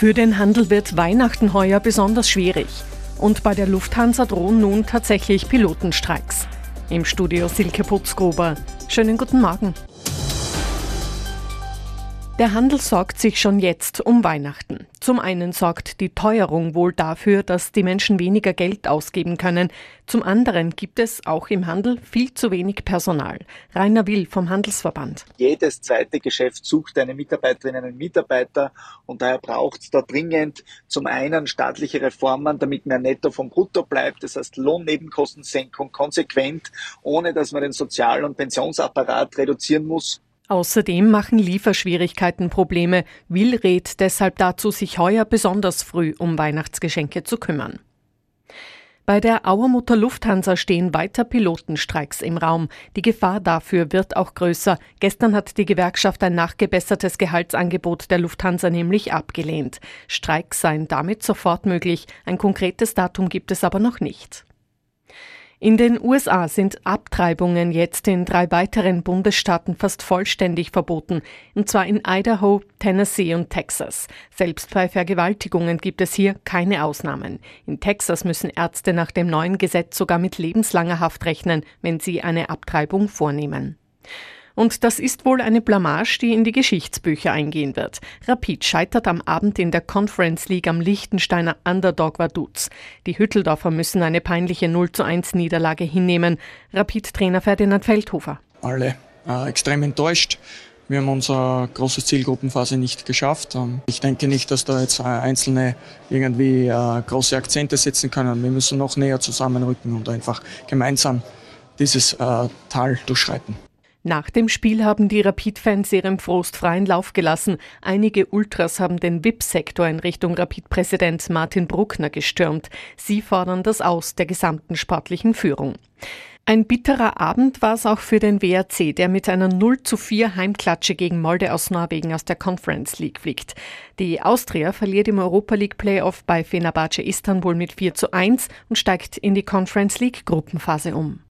Für den Handel wird Weihnachten heuer besonders schwierig. Und bei der Lufthansa drohen nun tatsächlich Pilotenstreiks. Im Studio Silke Putzgruber. Schönen guten Morgen. Der Handel sorgt sich schon jetzt um Weihnachten. Zum einen sorgt die Teuerung wohl dafür, dass die Menschen weniger Geld ausgeben können. Zum anderen gibt es auch im Handel viel zu wenig Personal. Rainer Will vom Handelsverband. Jedes zweite Geschäft sucht eine Mitarbeiterin, einen Mitarbeiter und daher braucht es da dringend zum einen staatliche Reformen, damit mehr Netto vom Brutto bleibt. Das heißt Lohnnebenkostensenkung konsequent, ohne dass man den Sozial- und Pensionsapparat reduzieren muss. Außerdem machen Lieferschwierigkeiten Probleme. Will rät deshalb dazu, sich heuer besonders früh um Weihnachtsgeschenke zu kümmern. Bei der Auermutter Lufthansa stehen weiter Pilotenstreiks im Raum. Die Gefahr dafür wird auch größer. Gestern hat die Gewerkschaft ein nachgebessertes Gehaltsangebot der Lufthansa nämlich abgelehnt. Streiks seien damit sofort möglich. Ein konkretes Datum gibt es aber noch nicht. In den USA sind Abtreibungen jetzt in 3 weiteren Bundesstaaten fast vollständig verboten, und zwar in Idaho, Tennessee und Texas. Selbst bei Vergewaltigungen gibt es hier keine Ausnahmen. In Texas müssen Ärzte nach dem neuen Gesetz sogar mit lebenslanger Haft rechnen, wenn sie eine Abtreibung vornehmen. Und das ist wohl eine Blamage, die in die Geschichtsbücher eingehen wird. Rapid scheitert am Abend in der Conference League am Liechtensteiner Underdog Vaduz. Die Hütteldorfer müssen eine peinliche 0:1 Niederlage hinnehmen. Rapid-Trainer Ferdinand Feldhofer. Alle extrem enttäuscht. Wir haben unsere große Zielgruppenphase nicht geschafft. Ich denke nicht, dass da jetzt Einzelne irgendwie große Akzente setzen können. Wir müssen noch näher zusammenrücken und einfach gemeinsam dieses Tal durchschreiten. Nach dem Spiel haben die Rapid-Fans ihrem Frust freien Lauf gelassen. Einige Ultras haben den VIP-Sektor in Richtung Rapid-Präsident Martin Bruckner gestürmt. Sie fordern das Aus der gesamten sportlichen Führung. Ein bitterer Abend war es auch für den WRC, der mit einer 0:4 Heimklatsche gegen Molde aus Norwegen aus der Conference League fliegt. Die Austria verliert im Europa League Playoff bei Fenerbahce Istanbul mit 4:1 und steigt in die Conference League Gruppenphase um.